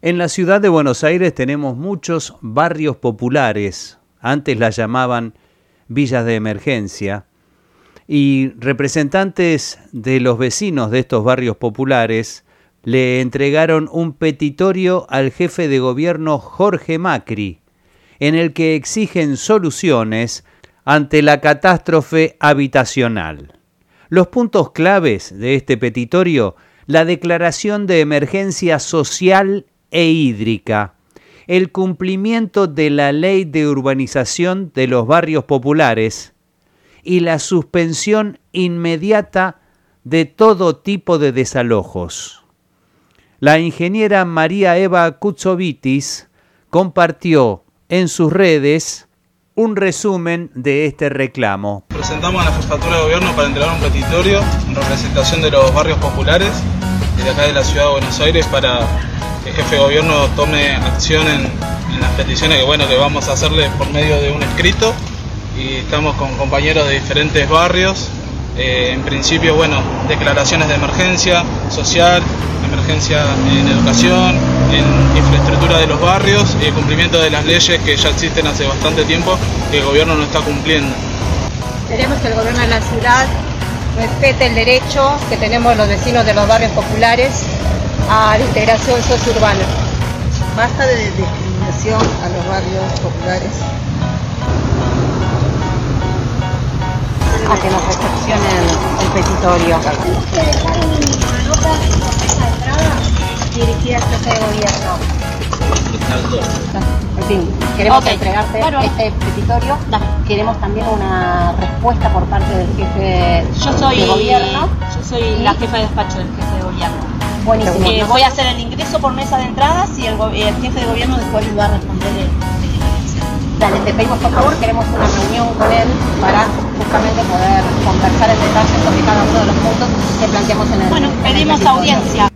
En la ciudad de Buenos Aires tenemos muchos barrios populares, antes las llamaban villas de emergencia, y representantes de los vecinos de estos barrios populares le entregaron un petitorio al jefe de gobierno Jorge Macri, en el que exigen soluciones ante la catástrofe habitacional. Los puntos claves de este petitorio: la declaración de emergencia social e hídrica, el cumplimiento de la ley de urbanización de los barrios populares y la suspensión inmediata de todo tipo de desalojos. La ingeniera María Eva Kutsovitis compartió en sus redes un resumen de este reclamo. Presentamos a la Jefatura de Gobierno para entregar un petitorio en representación de los barrios populares de acá de la Ciudad de Buenos Aires para que el jefe de Gobierno tome acción en las peticiones que vamos a hacerle por medio de un escrito, y estamos con compañeros de diferentes barrios. En principio, declaraciones de emergencia social, emergencia en educación, en infraestructura de los barrios y el cumplimiento de las leyes que ya existen hace bastante tiempo que el gobierno no está cumpliendo. Queremos que el gobierno de la ciudad respete el derecho que tenemos los vecinos de los barrios populares a la integración sociourbana. Basta de discriminación a los barrios populares. A que nos recepcionen el petitorio. Ustedes dejaron una nota en la mesa de entrada dirigida al jefe de gobierno. En fin, queremos entregarte este petitorio. Queremos también una respuesta por parte del jefe de gobierno. Yo soy la jefa de despacho del jefe de gobierno. Buenísimo. Voy a hacer el ingreso por mesa de entradas y el jefe de gobierno después le va a responder. Dale, te pedimos por favor, queremos una reunión con él para justamente poder conversar en detalle sobre cada uno de los puntos que planteamos en el... Pedimos audiencia.